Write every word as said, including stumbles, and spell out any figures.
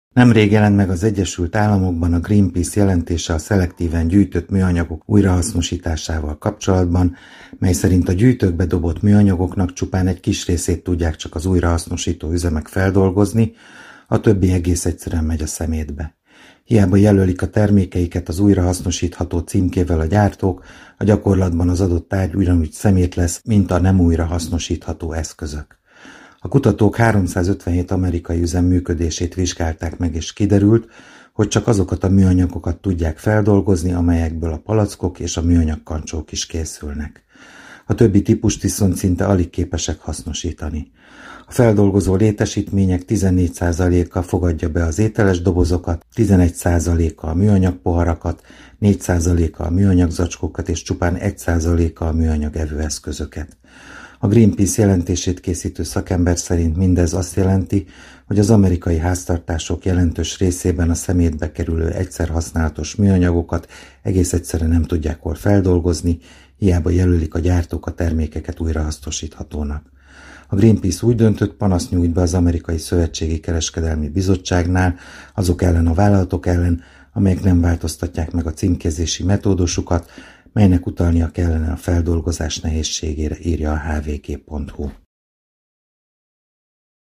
Nemrég jelent meg az Egyesült Államokban a Greenpeace jelentése a szelektíven gyűjtött műanyagok újrahasznosításával kapcsolatban, mely szerint a gyűjtőkbe dobott műanyagoknak csupán egy kis részét tudják csak az újrahasznosító üzemek feldolgozni, a többi egész egyszerűen megy a szemétbe. Hiába jelölik a termékeiket az újrahasznosítható címkével a gyártók, a gyakorlatban az adott tárgy ugyanúgy szemét lesz, mint a nem újrahasznosítható eszközök. A kutatók háromszázötvenhét amerikai üzem működését vizsgálták meg, és kiderült, hogy csak azokat a műanyagokat tudják feldolgozni, amelyekből a palackok és a műanyagkancsók is készülnek. A többi típust viszont szinte alig képesek hasznosítani. A feldolgozó létesítmények tizennégy százaléka fogadja be az ételes dobozokat, tizenegy százaléka a műanyag poharakat, négy százaléka a műanyag zacskókat és csupán egy százaléka a műanyag evőeszközöket. A Greenpeace jelentését készítő szakember szerint mindez azt jelenti, hogy az amerikai háztartások jelentős részében a szemétbe kerülő egyszer használatos műanyagokat egész egyszerűen nem tudják hol feldolgozni, hiába jelölik a gyártók a termékeket újrahasznosíthatónak. A Greenpeace úgy döntött, panaszt nyújt be az Amerikai Szövetségi Kereskedelmi Bizottságnál azok ellen a vállalatok ellen, amelyek nem változtatják meg a címkézési metódusukat, melynek utalnia kellene a feldolgozás nehézségére, írja a h v g pont h u.